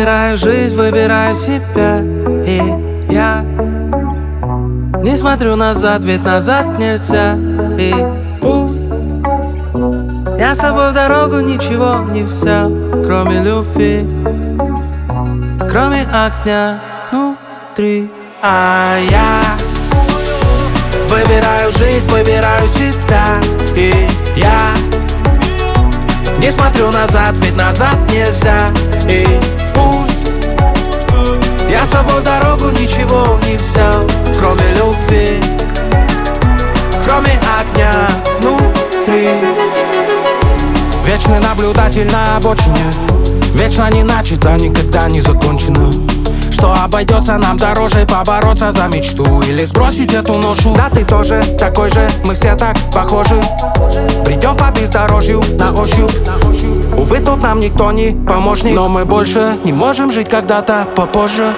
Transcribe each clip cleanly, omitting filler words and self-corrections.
Выбираю жизнь, выбираю себя. И я не смотрю назад, ведь назад нельзя. И пусть я с собой в дорогу ничего не взял, кроме любви, кроме огня внутри. А я выбираю жизнь, выбираю себя. И я не смотрю назад, ведь назад нельзя. И пусть я с собой в дорогу ничего не взял, кроме любви, кроме огня внутри. Вечный наблюдатель на обочине, вечно не начато, никогда не закончено. Что обойдется нам дороже, побороться за мечту или сбросить эту ношу. Да ты тоже такой же, мы все так похожи. Придем по бездорожью на ощупь. Увы, тут нам никто не помощник, но мы больше не можем жить когда-то попозже.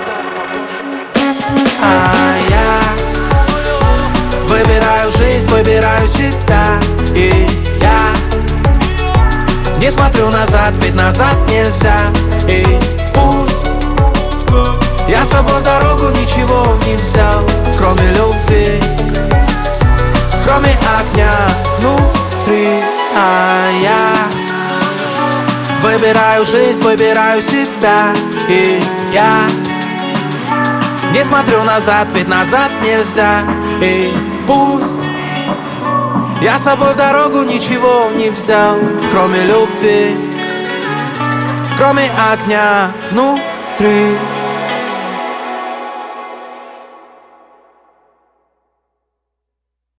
А я выбираю жизнь, выбираю себя. И я не смотрю назад, ведь назад нельзя. И пусть я с собой в дорогу ничего не взял, кроме любви, кроме огня внутри. А я выбираю жизнь, выбираю себя. И я не смотрю назад, ведь назад нельзя. И пусть я с собой в дорогу ничего не взял, кроме любви, кроме огня внутри.